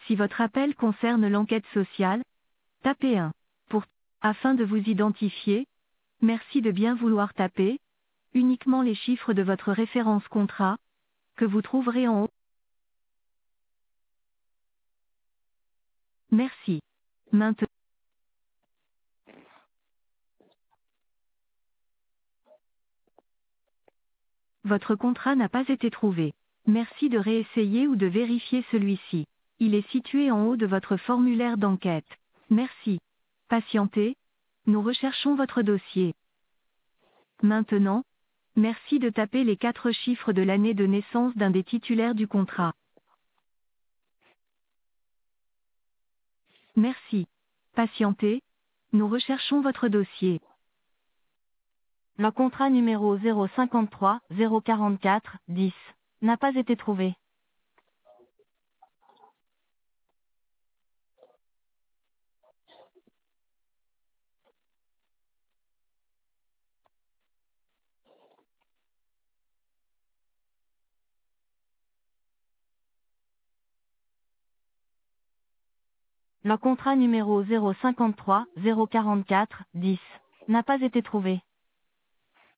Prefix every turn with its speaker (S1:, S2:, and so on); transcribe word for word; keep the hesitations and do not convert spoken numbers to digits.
S1: Si votre appel concerne l'enquête sociale, tapez un. Pour, afin de vous identifier, merci de bien vouloir taper, uniquement les chiffres de votre référence contrat, que vous trouverez en haut. Merci. Maintenant, votre contrat n'a pas été trouvé. Merci de réessayer ou de vérifier celui-ci. Il est situé en haut de votre formulaire d'enquête. Merci. Patientez. Nous recherchons votre dossier. Maintenant, merci de taper les quatre chiffres de l'année de naissance d'un des titulaires du contrat. Merci. Patientez. Nous recherchons votre dossier.
S2: Le contrat numéro zéro cinquante-trois zéro quarante-quatre dix n'a pas été trouvé. Le contrat numéro zéro cinquante-trois zéro quarante-quatre dix n'a pas été trouvé.